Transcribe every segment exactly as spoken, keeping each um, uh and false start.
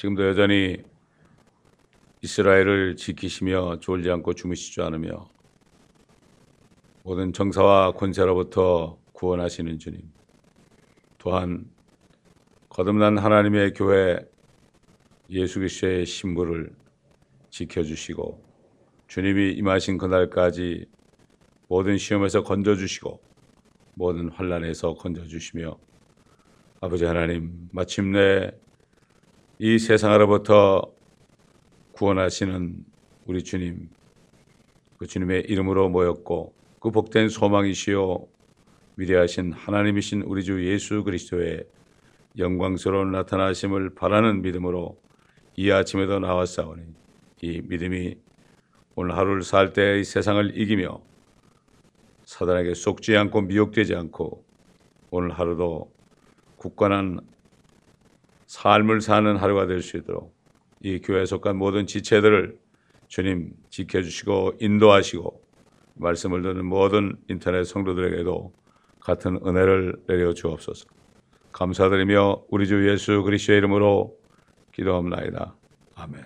지금도 여전히 이스라엘을 지키시며 졸지 않고 주무시지 않으며 모든 정사와 권세로부터 구원하시는 주님, 또한 거듭난 하나님의 교회 예수 그리스도의 신부를 지켜주시고 주님이 임하신 그날까지 모든 시험에서 건져주시고 모든 환난에서 건져주시며 아버지 하나님, 마침내 이 세상으로부터 구원하시는 우리 주님, 그 주님의 이름으로 모였고 그 복된 소망이시요 위대하신 하나님이신 우리 주 예수 그리스도의 영광스러운 나타나심을 바라는 믿음으로 이 아침에도 나왔사오니 이 믿음이 오늘 하루를 살 때 이 세상을 이기며 사단에게 속지 않고 미혹되지 않고 오늘 하루도 굳건한 삶을 사는 하루가 될 수 있도록 이 교회에 속한 모든 지체들을 주님 지켜주시고 인도하시고 말씀을 듣는 모든 인터넷 성도들에게도 같은 은혜를 내려 주옵소서. 감사드리며 우리 주 예수 그리스도의 이름으로 기도합나이다. 아멘.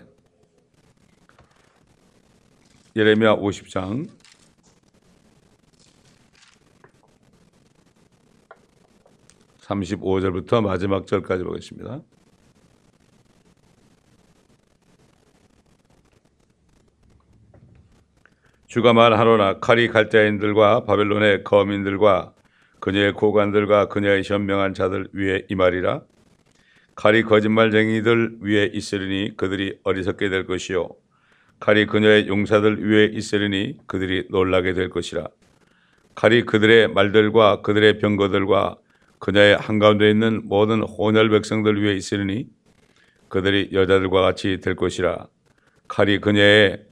예레미야 오십 장 삼십오 절부터 마지막 절까지 보겠습니다. 주가 말하노라. 칼이 갈대아인들과 바벨론의 거민들과 그녀의 고관들과 그녀의 현명한 자들 위에 임하리라. 칼이 거짓말쟁이들 위에 있으리니 그들이 어리석게 될 것이요 칼이 그녀의 용사들 위에 있으리니 그들이 놀라게 될 것이라. 칼이 그들의 말들과 그들의 병거들과 그녀의 한가운데 있는 모든 혼혈 백성들 위에 있으리니 그들이 여자들과 같이 될 것이라. 칼이 그녀의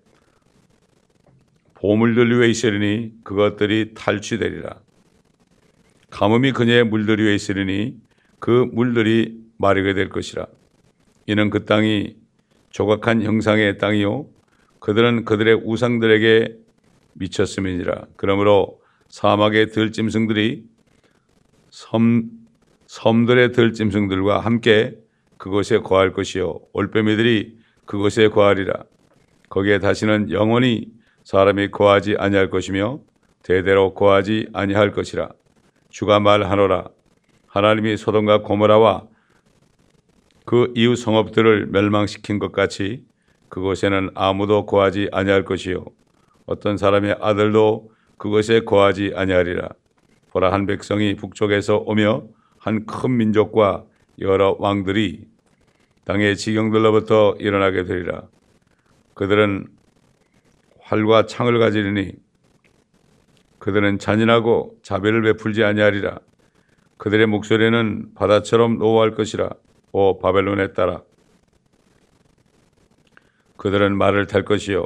보물들 위에 있으리니 그것들이 탈취되리라. 가뭄이 그녀의 물들 위에 있으리니 그 물들이 마르게 될 것이라. 이는 그 땅이 조각한 형상의 땅이요 그들은 그들의 우상들에게 미쳤음이니라. 그러므로 사막의 들짐승들이 섬, 섬들의 들짐승들과 함께 그곳에 거할 것이요 올빼미들이 그곳에 거하리라. 거기에 다시는 영원히 사람이 거하지 아니할 것이며 대대로 거하지 아니할 것이라. 주가 말하노라. 하나님이 소돔과 고모라와 그 이웃 성읍들을 멸망시킨 것 같이 그곳에는 아무도 거하지 아니할 것이요 어떤 사람의 아들도 그것에 거하지 아니하리라. 보라, 한 백성이 북쪽에서 오며 한 큰 민족과 여러 왕들이 땅의 지경들로부터 일어나게 되리라. 그들은 활과 창을 가지리니 그들은 잔인하고 자비를 베풀지 아니하리라. 그들의 목소리는 바다처럼 노호할 것이라. 오 바벨론에 따라 그들은 말을 탈 것이요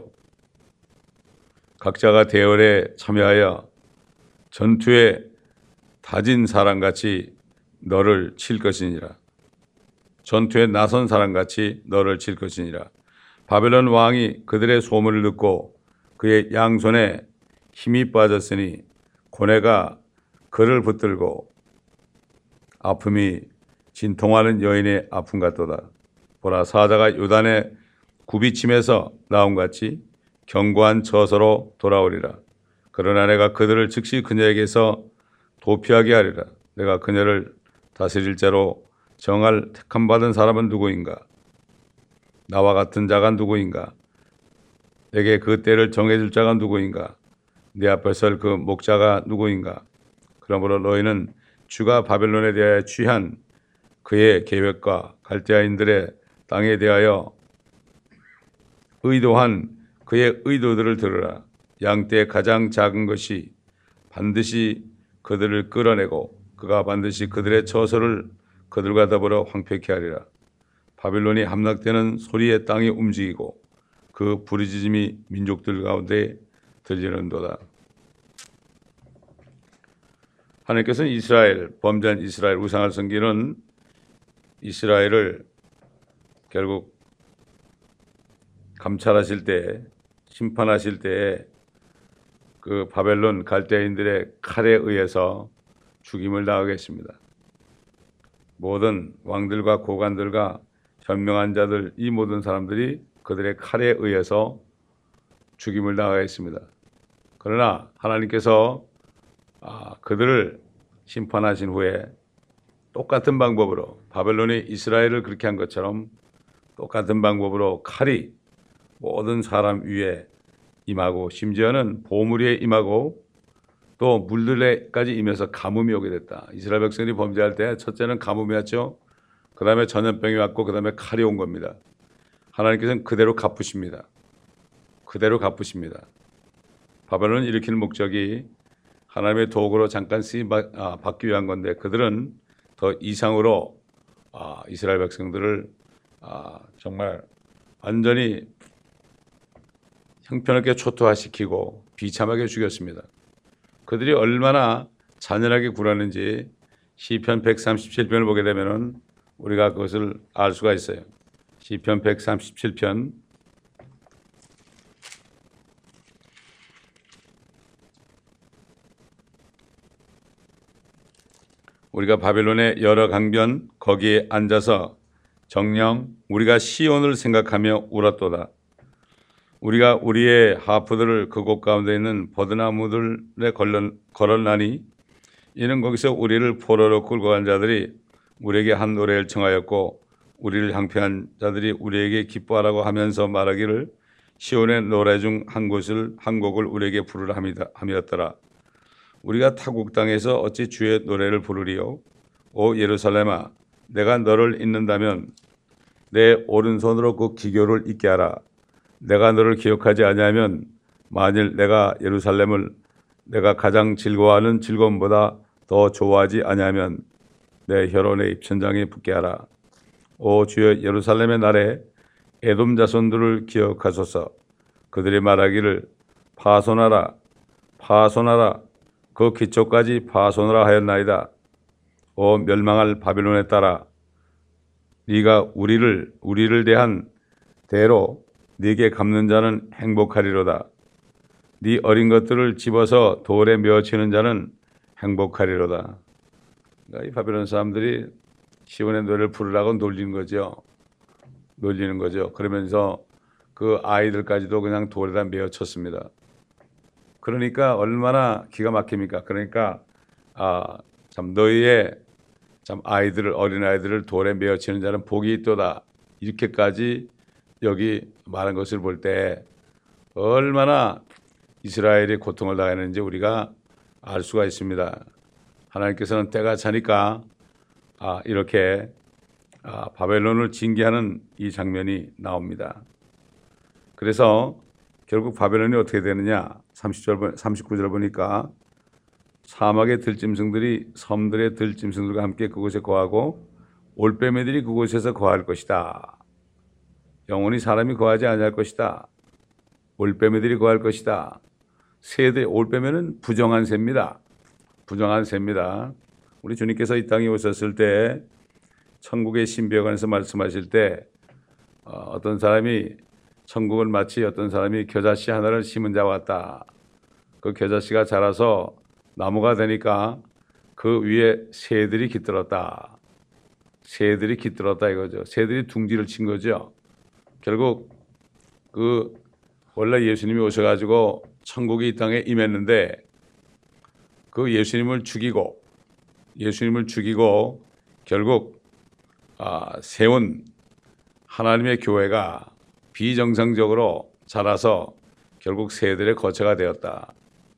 각자가 대열에 참여하여 전투에 다진 사람같이 너를 칠 것이니라. 전투에 나선 사람같이 너를 칠 것이니라. 바벨론 왕이 그들의 소문을 듣고 그의 양손에 힘이 빠졌으니 고뇌가 그를 붙들고 아픔이 진통하는 여인의 아픔 같도다. 보라, 사자가 요단의 굽이침에서 나온 같이 견고한 처소로 돌아오리라. 그러나 내가 그들을 즉시 그녀에게서 도피하게 하리라. 내가 그녀를 다스릴 자로 정할 택함받은 사람은 누구인가? 나와 같은 자가 누구인가? 내게 그 때를 정해줄 자가 누구인가? 내 앞에 설 그 목자가 누구인가? 그러므로 너희는 주가 바벨론에 대하여 취한 그의 계획과 갈대아인들의 땅에 대하여 의도한 그의 의도들을 들으라. 양떼 가장 작은 것이 반드시 그들을 끌어내고 그가 반드시 그들의 처소를 그들과 더불어 황폐케 하리라. 바빌론이 함락되는 소리에 땅이 움직이고 그 부르짖음이 민족들 가운데 들리는도다. 하나님께서는 이스라엘, 범죄한 이스라엘 우상을 섬기는 이스라엘을 결국 감찰하실 때, 심판하실 때에 그 바벨론 갈대아인들의 칼에 의해서 죽임을 당하겠습니다. 모든 왕들과 고관들과 현명한 자들, 이 모든 사람들이 그들의 칼에 의해서 죽임을 당하였습니다. 그러나 하나님께서 아, 그들을 심판하신 후에 똑같은 방법으로 바벨론이 이스라엘을 그렇게 한 것처럼 똑같은 방법으로 칼이 모든 사람 위에 임하고 심지어는 보물 위에 임하고 또 물들에까지 임해서 가뭄이 오게 됐다. 이스라엘 백성들이 범죄할 때 첫째는 가뭄이 왔죠. 그 다음에 전염병이 왔고 그 다음에 칼이 온 겁니다. 하나님께서는 그대로 갚으십니다. 그대로 갚으십니다. 바벨론을 일으키는 목적이 하나님의 도구로 잠깐 쓰임 받기 위한 건데 그들은 더 이상으로 아, 이스라엘 백성들을 아, 정말 완전히 형편없게 초토화시키고 비참하게 죽였습니다. 그들이 얼마나 잔인하게 굴었는지 시편 백삼십칠 편을 보게 되면은 우리가 그것을 알 수가 있어요. 시편 백삼십칠 편 우리가 바벨론의 여러 강변 거기에 앉아서 정녕 우리가 시온을 생각하며 울었도다. 우리가 우리의 하프들을 그곳 가운데 있는 버드나무들에 걸었나니 이는 거기서 우리를 포로로 끌고 간 자들이 우리에게 한 노래를 청하였고 우리를 항폐한 자들이 우리에게 기뻐하라고 하면서 말하기를 시온의 노래 중 한 곳을 한 곡을 우리에게 부르라 함이었더라. 우리가 타국 땅에서 어찌 주의 노래를 부르리요? 오 예루살렘아, 내가 너를 잊는다면 내 오른손으로 그 기교를 잊게 하라. 내가 너를 기억하지 아니하면 만일 내가 예루살렘을 내가 가장 즐거워하는 즐거움보다 더 좋아하지 아니하면 내 혈원의 입천장에 붙게 하라. 오 주여 예루살렘의 날에 에돔 자손들을 기억하소서. 그들이 말하기를 파손하라 파손하라 그 기초까지 파손하라 하였나이다. 오 멸망할 바빌론에 따라 네가 우리를 우리를 대한 대로 네게 갚는 자는 행복하리로다. 네 어린 것들을 집어서 돌에 메어치는 자는 행복하리로다. 그러니까 이 바벨론 사람들이 시온의 노래를 부르라고 놀리는 거죠. 놀리는 거죠. 그러면서 그 아이들까지도 그냥 돌에다 메어쳤습니다. 그러니까 얼마나 기가 막힙니까? 그러니까 아, 참 너희의 참 아이들을 어린 아이들을 돌에 메어치는 자는 복이 있도다. 이렇게까지 여기 말한 것을 볼 때 얼마나 이스라엘이 고통을 당했는지 우리가 알 수가 있습니다. 하나님께서는 때가 차니까 아, 이렇게 아, 바벨론을 징계하는 이 장면이 나옵니다. 그래서 결국 바벨론이 어떻게 되느냐? 삼십 절, 삼십구 절 보니까 사막의 들짐승들이 섬들의 들짐승들과 함께 그곳에 거하고 올빼미들이 그곳에서 거할 것이다. 영원히 사람이 거하지 아니할 것이다. 올빼미들이 거할 것이다. 새들, 올빼미는 부정한 새입니다. 부정한 새입니다. 우리 주님께서 이 땅에 오셨을 때 천국의 신비에 관해서 말씀하실 때 어, 어떤 사람이 천국은 마치 어떤 사람이 겨자씨 하나를 심은 자와 같다. 그 겨자씨가 자라서 나무가 되니까 그 위에 새들이 깃들었다. 새들이 깃들었다 이거죠. 새들이 둥지를 친 거죠. 결국 그 원래 예수님이 오셔가지고 천국이 이 땅에 임했는데 그 예수님을 죽이고 예수님을 죽이고 결국 아, 세운 하나님의 교회가 비정상적으로 자라서 결국 새들의 거처가 되었다.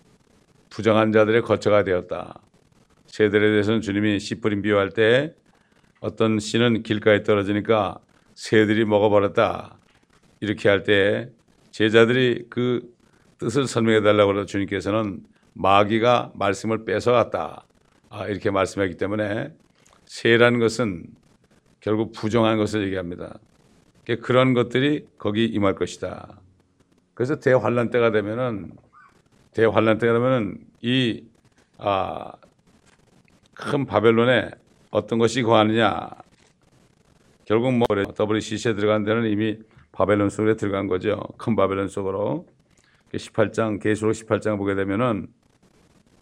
부정한 자들의 거처가 되었다. 새들에 대해서는 주님이 씨 뿌림 비유할 때 어떤 씨는 길가에 떨어지니까 새들이 먹어버렸다. 이렇게 할 때 제자들이 그 뜻을 설명해 달라고 해서 주님께서는 마귀가 말씀을 뺏어갔다. 아, 이렇게 말씀하기 때문에 새라는 것은 결국 부정한 것을 얘기합니다. 그런 것들이 거기 임할 것이다. 그래서 대환란 때가 되면은 대환란 때가 되면은 이 아, 큰 바벨론에 어떤 것이 거하느냐? 결국 뭐 더블유씨씨에 들어간 데는 이미 바벨론 속에 들어간 거죠. 큰 바벨론 속으로. 십팔 장 계시록 십팔 장 보게 되면은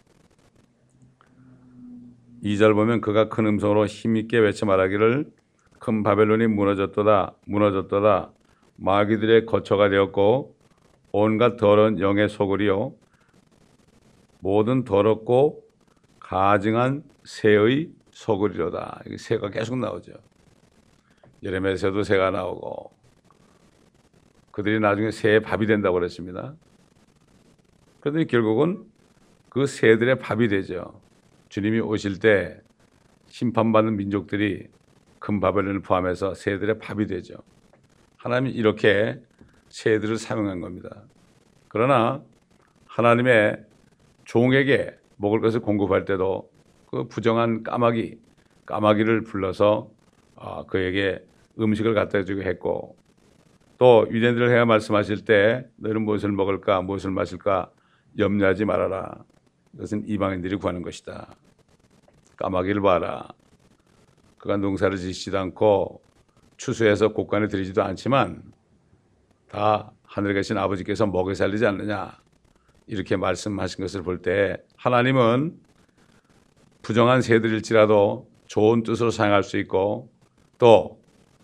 이 절 보면 그가 큰 음성으로 힘있게 외쳐 말하기를 큰 바벨론이 무너졌도다 무너졌도다 마귀들의 거처가 되었고 온갖 더러운 영의 소굴이요 모든 더럽고 가증한 새의 소굴이로다. 이게 새가 계속 나오죠. 예레미야에서도 새가 나오고 그들이 나중에 새의 밥이 된다고 그랬습니다. 그런데 결국은 그 새들의 밥이 되죠. 주님이 오실 때 심판받는 민족들이 큰 바벨론을 포함해서 새들의 밥이 되죠. 하나님이 이렇게 새들을 사용한 겁니다. 그러나 하나님의 종에게 먹을 것을 공급할 때도 그 부정한 까마귀, 까마귀를 불러서 그에게 음식을 갖다 주게 했고 또 유대인들을 향해 말씀하실 때 너희는 무엇을 먹을까 무엇을 마실까 염려하지 말아라. 이것은 이방인들이 구하는 것이다. 까마귀를 봐라. 그가 농사를 짓지도 않고 추수해서 곡간에 들이지도 않지만 다 하늘에 계신 아버지께서 먹여 살리지 않느냐 이렇게 말씀하신 것을 볼 때 하나님은 부정한 새들일지라도 좋은 뜻으로 사용할 수 있고 또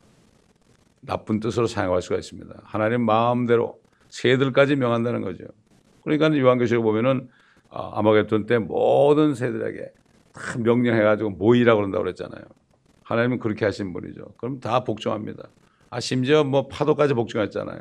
나쁜 뜻으로 사용할 수가 있습니다. 하나님 마음대로 새들까지 명한다는 거죠. 그러니까 요한계시록 보면은 아마겟돈 때 모든 새들에게 다 명령해가지고 모이라고 그런다고 그랬잖아요. 하나님은 그렇게 하신 분이죠. 그럼 다 복종합니다. 아 심지어 뭐 파도까지 복종했잖아요.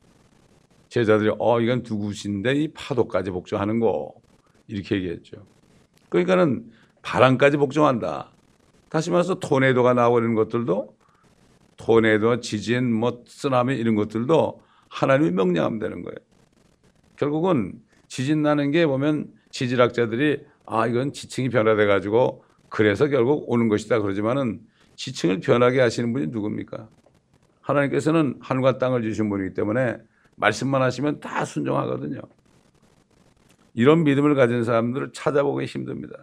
제자들이 어 이건 누구신데 이 파도까지 복종하는 거 이렇게 얘기했죠. 그러니까는 바람까지 복종한다. 다시 말해서 토네이도가 나오고 이런 것들도 토네이도, 지진, 뭐 쓰나미 이런 것들도 하나님이 명령하면 되는 거예요. 결국은 지진 나는 게 보면 지질학자들이 아 이건 지층이 변화돼 가지고 그래서 결국 오는 것이다 그러지만은 지층을 변하게 하시는 분이 누굽니까? 하나님께서는 하늘과 땅을 주신 분이기 때문에 말씀만 하시면 다 순종하거든요. 이런 믿음을 가진 사람들을 찾아보기 힘듭니다.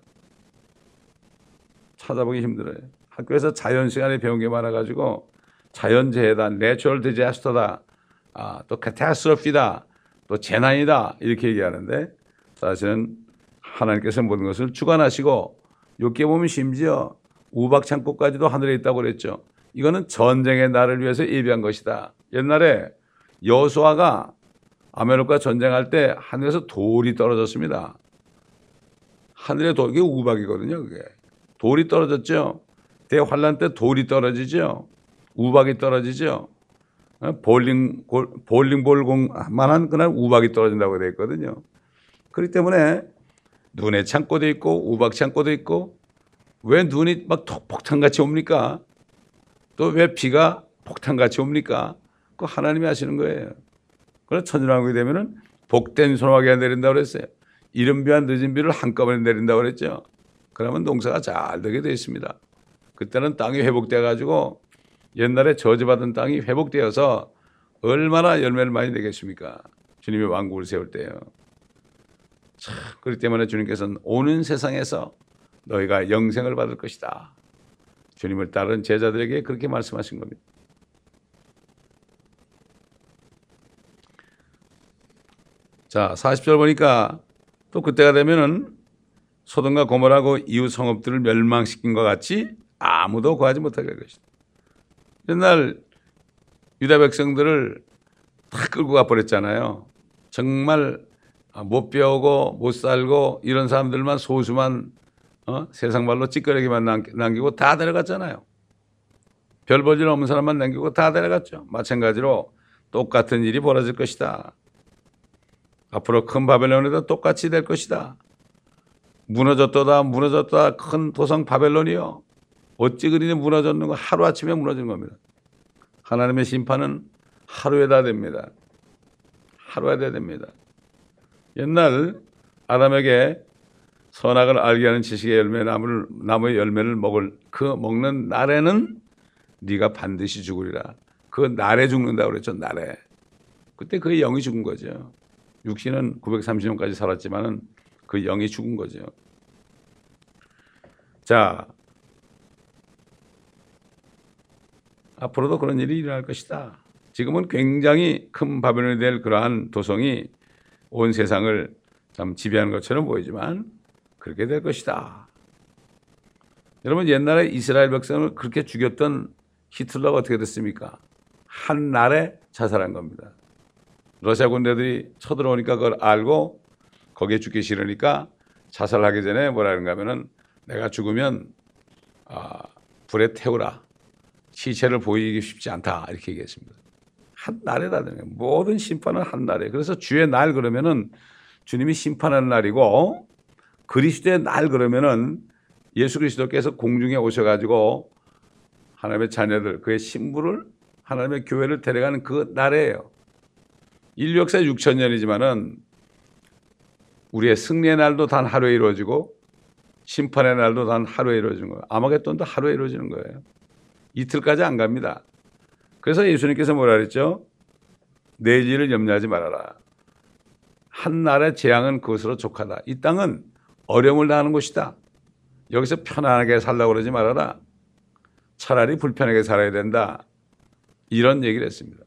찾아보기 힘들어요. 학교에서 자연 시간에 배운 게 많아가지고 자연재해다, 내추럴 디자스터다, 아, 또 카타스트로피다, 또 재난이다 이렇게 얘기하는데 사실은 하나님께서 모든 것을 주관하시고 여기에 보면 심지어 우박창고까지도 하늘에 있다고 그랬죠. 이거는 전쟁의 날을 위해서 예비한 것이다. 옛날에 여호수아가 아말렉과 전쟁할 때 하늘에서 돌이 떨어졌습니다. 하늘에 돌, 이게 우박이거든요. 그게 돌이 떨어졌죠. 대환란 때 돌이 떨어지죠. 우박이 떨어지죠. 볼링 볼링볼공만한 그날 우박이 떨어진다고 되어 있거든요. 그렇기 때문에 눈의 창고도 있고 우박 창고도 있고 왜 눈이 막 폭탄같이 옵니까? 또 왜 비가 폭탄같이 옵니까? 그거 하나님이 하시는 거예요. 그래서 천년왕국이 되면은 복된 소나기가 내린다고 그랬어요. 이른 비와 늦은 비를 한꺼번에 내린다고 그랬죠. 그러면 농사가 잘 되게 되어 있습니다. 그때는 땅이 회복되어 가지고 옛날에 저주받은 땅이 회복되어서 얼마나 열매를 많이 내겠습니까? 주님이 왕국을 세울 때요. 참, 그렇기 때문에 주님께서는 오는 세상에서 너희가 영생을 받을 것이다. 주님을 따른 제자들에게 그렇게 말씀하신 겁니다. 자, 사십 절 보니까 또 그때가 되면은 소돔과 고모라고 이웃 성읍들을 멸망시킨 것 같이 아무도 구하지 못하게 할 것이다. 옛날 유다 백성들을 다 끌고 가버렸잖아요. 정말 못 배우고 못 살고 이런 사람들만 소수만 어? 세상 말로 찌끄레기만 남기고 다 데려갔잖아요. 별 볼 일 없는 사람만 남기고 다 데려갔죠. 마찬가지로 똑같은 일이 벌어질 것이다. 앞으로 큰 바벨론에도 똑같이 될 것이다. 무너졌도다 무너졌다 큰 도성 바벨론이요. 어찌 그리니 무너졌는 거 하루아침에 무너지는 겁니다. 하나님의 심판은 하루에 다 됩니다. 하루에 다 됩니다. 옛날 아담에게 선악을 알게 하는 지식의 열매 나무를 나무의 열매를 먹을 그 먹는 날에는 네가 반드시 죽으리라. 그 날에 죽는다고 그랬죠. 날에. 그때 그 영이 죽은 거죠. 육신은 구백삼십 년까지 살았지만은 그 영이 죽은 거죠. 자, 앞으로도 그런 일이 일어날 것이다. 지금은 굉장히 큰 바벨론이 될 그러한 도성이 온 세상을 참 지배하는 것처럼 보이지만 그렇게 될 것이다. 여러분 옛날에 이스라엘 백성을 그렇게 죽였던 히틀러가 어떻게 됐습니까? 한 날에 자살한 겁니다. 러시아 군대들이 쳐들어오니까 그걸 알고 거기에 죽기 싫으니까 자살하기 전에 뭐라 그런가 하면은 내가 죽으면 아, 불에 태우라. 시체를 보이기 쉽지 않다. 이렇게 얘기했습니다. 한 날에다 되는 거예요. 모든 심판은 한 날에. 그래서 주의 날 그러면은 주님이 심판하는 날이고 그리스도의 날 그러면은 예수 그리스도께서 공중에 오셔가지고 하나님의 자녀들, 그의 신부를 하나님의 교회를 데려가는 그 날이에요. 인류 역사 육천 년이지만은 우리의 승리의 날도 단 하루에 이루어지고 심판의 날도 단 하루에 이루어지는 거예요. 아마겟돈도 하루에 이루어지는 거예요. 이틀까지 안 갑니다. 그래서 예수님께서 뭐라 그랬죠? 내일을 염려하지 말아라. 한 날의 재앙은 그것으로 족하다. 이 땅은 어려움을 당하는 곳이다. 여기서 편안하게 살라고 그러지 말아라. 차라리 불편하게 살아야 된다. 이런 얘기를 했습니다.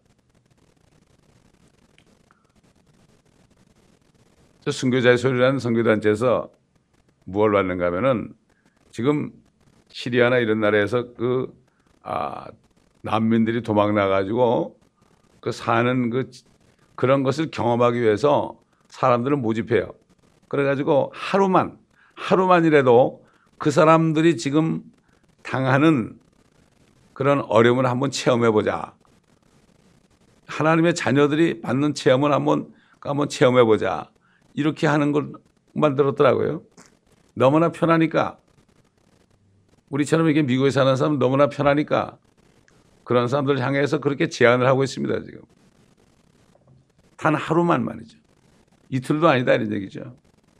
저 순교자의 소리라는 선교단체에서 무엇을 받는가 하면은 지금 시리아나 이런 나라에서 그, 아, 난민들이 도망 나가지고 그 사는 그, 그런 것을 경험하기 위해서 사람들을 모집해요. 그래가지고 하루만, 하루만이라도 그 사람들이 지금 당하는 그런 어려움을 한번 체험해보자. 하나님의 자녀들이 받는 체험을 한번, 한번 체험해보자. 이렇게 하는 걸 만들었더라고요. 너무나 편하니까. 우리처럼 이렇게 미국에 사는 사람은 너무나 편하니까 그런 사람들 향해서 그렇게 제안을 하고 있습니다, 지금. 단 하루만 말이죠. 이틀도 아니다, 이런 얘기죠.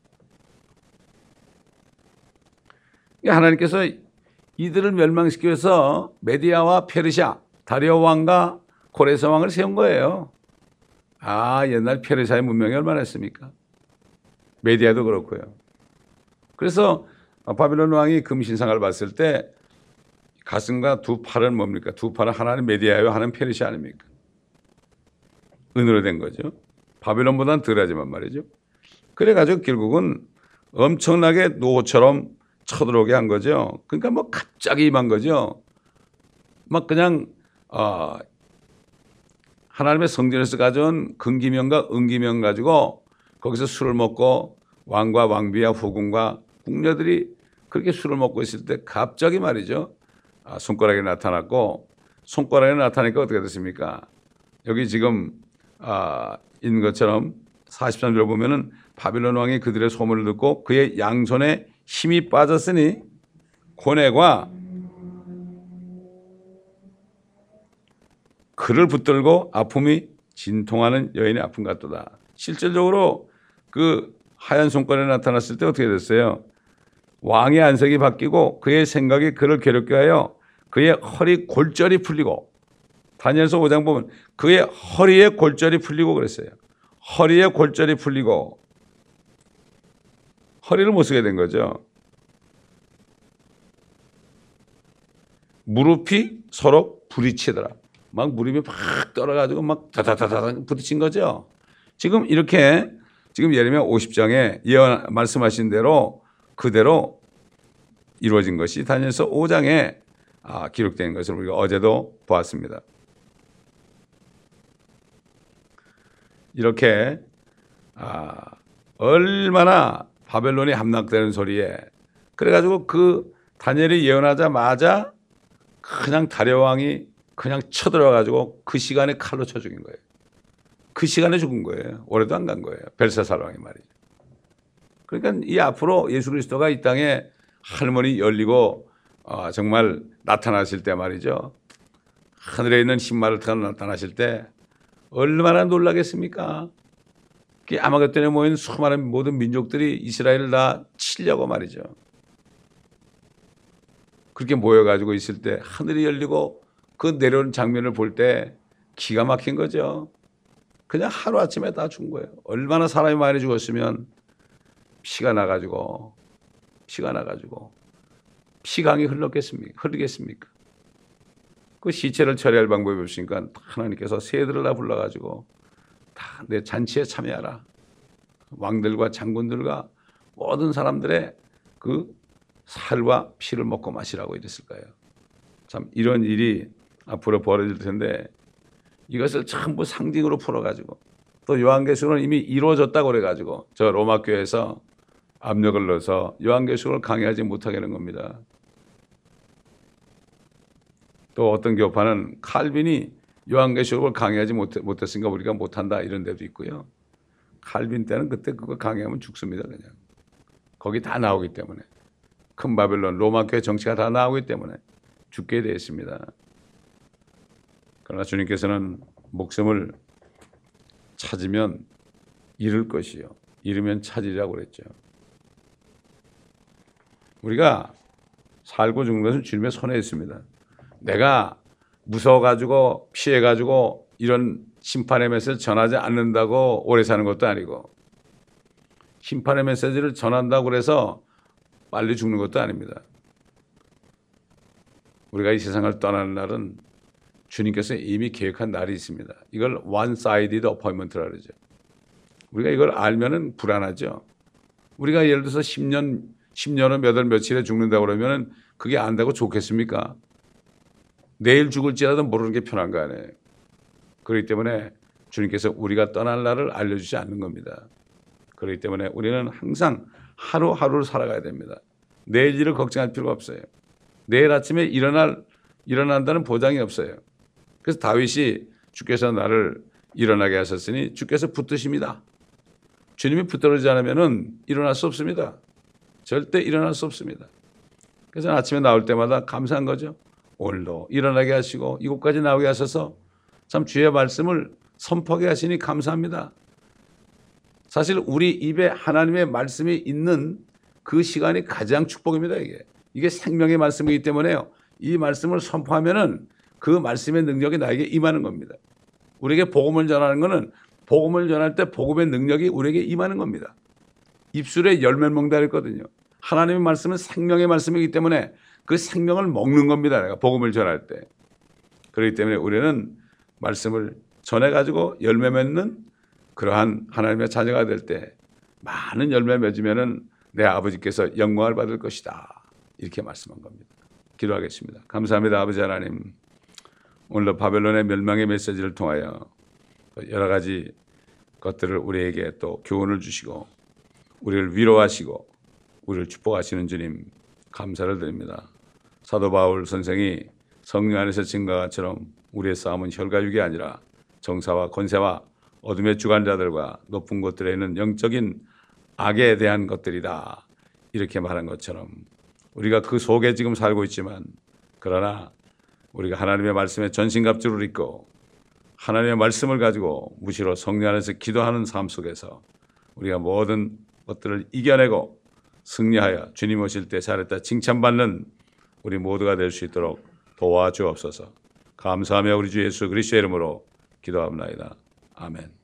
하나님께서 이들을 멸망시키기 위해서 메디아와 페르시아, 다리오 왕과 고레스 왕을 세운 거예요. 아, 옛날 페르시아의 문명이 얼마나 했습니까? 메디아도 그렇고요. 그래서 바빌론 왕이 금신상을 봤을 때 가슴과 두 팔은 뭡니까? 두 팔은 하나는 메디아요, 하나는 페르시아 아닙니까? 은으로 된 거죠. 바빌론보다는 덜하지만 말이죠. 그래가지고 결국은 엄청나게 노처럼 쳐들어오게 한 거죠. 그러니까 뭐 갑자기 임한 거죠. 막 그냥 어, 하나님의 성전에서 가져온 금기명과 은기명 가지고 거기서 술을 먹고 왕과 왕비와 후궁과 궁녀들이 그렇게 술을 먹고 있을 때 갑자기 말이죠. 아, 손가락이 나타났고 손가락이 나타나니까 어떻게 됐습니까? 여기 지금 아, 있는 것처럼 사십삼 절을 보면은 바빌론 왕이 그들의 소문을 듣고 그의 양손에 힘이 빠졌으니 고뇌가 그를 붙들고 아픔이 진통하는 여인의 아픔 같도다. 실질적으로 그 하얀 손가락이 나타났을 때 어떻게 됐어요? 왕의 안색이 바뀌고 그의 생각이 그를 괴롭게 하여 그의 허리 골절이 풀리고 다니엘서 오 장 보면 그의 허리에 골절이 풀리고 그랬어요. 허리에 골절이 풀리고 허리를 못 쓰게 된 거죠. 무릎이 서로 부딪히더라. 막 무릎이 막 떨어가지고 막 다다다다 부딪힌 거죠. 지금 이렇게 지금 예레미야 오십 장에 예언 말씀하신 대로 그대로 이루어진 것이 다니엘서 오 장에 아, 기록된 것을 우리가 어제도 보았습니다. 이렇게 아, 얼마나 바벨론이 함락되는 소리에 그래가지고 그 다니엘이 예언하자마자 그냥 다리오 왕이 그냥 쳐들어가지고 그 시간에 칼로 쳐 죽인 거예요. 그 시간에 죽은 거예요. 오래도 안 간 거예요. 벨사살 왕이 말이죠. 그러니까 이 앞으로 예수 그리스도가 이 땅에 할머니 열리고 어, 정말 나타나실 때 말이죠. 하늘에 있는 신발을 타고 나타나실 때 얼마나 놀라겠습니까? 아마겟돈에 모인 수많은 모든 민족들이 이스라엘을 다 치려고 말이죠. 그렇게 모여가지고 있을 때 하늘이 열리고 그 내려오는 장면을 볼 때 기가 막힌 거죠. 그냥 하루아침에 다 죽은 거예요. 얼마나 사람이 많이 죽었으면 피가 나가지고 피가 나가지고 피강이 흘렀겠습니까? 흐르겠습니까? 그 시체를 처리할 방법이 없으니까 하나님께서 새들을 다 불러가지고 다 내 잔치에 참여하라. 왕들과 장군들과 모든 사람들의 그 살과 피를 먹고 마시라고 이랬을 거예요. 참 이런 일이 앞으로 벌어질 텐데 이것을 전부 상징으로 풀어가지고 또 요한계시록은 이미 이루어졌다고 그래가지고 저 로마 교회에서 압력을 넣어서 요한계시록을 강의하지 못하게 하는 겁니다. 또 어떤 교파는 칼빈이 요한계시록을 강의하지 못, 못했으니까 우리가 못한다 이런 데도 있고요. 칼빈 때는 그때 그거 강의하면 죽습니다. 그냥 거기 다 나오기 때문에 큰 바벨론 로마 교회 정치가 다 나오기 때문에 죽게 되어 있습니다. 그러나 주님께서는 목숨을 찾으면 잃을 것이요 잃으면 찾으리라고 그랬죠. 우리가 살고 죽는 것은 주님의 손에 있습니다. 내가 무서워가지고 피해가지고 이런 심판의 메시지를 전하지 않는다고 오래 사는 것도 아니고 심판의 메시지를 전한다고 해서 빨리 죽는 것도 아닙니다. 우리가 이 세상을 떠나는 날은 주님께서 이미 계획한 날이 있습니다. 이걸 one-sided appointment라고 그러죠. 우리가 이걸 알면은 불안하죠. 우리가 예를 들어서 십 년, 십 년은 몇 월 며칠에 죽는다고 그러면은 그게 안다고 좋겠습니까? 내일 죽을지라도 모르는 게 편한 거 아니에요. 그렇기 때문에 주님께서 우리가 떠날 날을 알려주지 않는 겁니다. 그렇기 때문에 우리는 항상 하루하루를 살아가야 됩니다. 내일 일을 걱정할 필요가 없어요. 내일 아침에 일어날, 일어난다는 보장이 없어요. 그래서 다윗이 주께서 나를 일어나게 하셨으니 주께서 붙드십니다. 주님이 붙들지 않으면 일어날 수 없습니다. 절대 일어날 수 없습니다. 그래서 아침에 나올 때마다 감사한 거죠. 오늘도 일어나게 하시고 이곳까지 나오게 하셔서 참 주의 말씀을 선포하게 하시니 감사합니다. 사실 우리 입에 하나님의 말씀이 있는 그 시간이 가장 축복입니다. 이게 이게 생명의 말씀이기 때문에요. 이 말씀을 선포하면은 그 말씀의 능력이 나에게 임하는 겁니다. 우리에게 복음을 전하는 것은 복음을 전할 때 복음의 능력이 우리에게 임하는 겁니다. 입술에 열매 먹다 했거든요. 하나님의 말씀은 생명의 말씀이기 때문에 그 생명을 먹는 겁니다. 내가 복음을 전할 때. 그렇기 때문에 우리는 말씀을 전해가지고 열매 맺는 그러한 하나님의 자녀가 될 때 많은 열매 맺으면은 내 아버지께서 영광을 받을 것이다. 이렇게 말씀한 겁니다. 기도하겠습니다. 감사합니다. 아버지 하나님. 오늘도 바벨론의 멸망의 메시지를 통하여 여러 가지 것들을 우리에게 또 교훈을 주시고 우리를 위로하시고 우리를 축복하시는 주님 감사를 드립니다. 사도 바울 선생이 성령 안에서 증거한 것처럼 우리의 싸움은 혈과육이 아니라 정사와 권세와 어둠의 주관자들과 높은 곳들에 있는 영적인 악에 대한 것들이다. 이렇게 말한 것처럼 우리가 그 속에 지금 살고 있지만 그러나 우리가 하나님의 말씀에 전신갑주를 입고 하나님의 말씀을 가지고 무시로 성령 안에서 기도하는 삶 속에서 우리가 모든 것들을 이겨내고 승리하여 주님 오실 때 잘했다 칭찬받는 우리 모두가 될 수 있도록 도와주옵소서. 감사하며 우리 주 예수 그리스도의 이름으로 기도합니다. 아멘.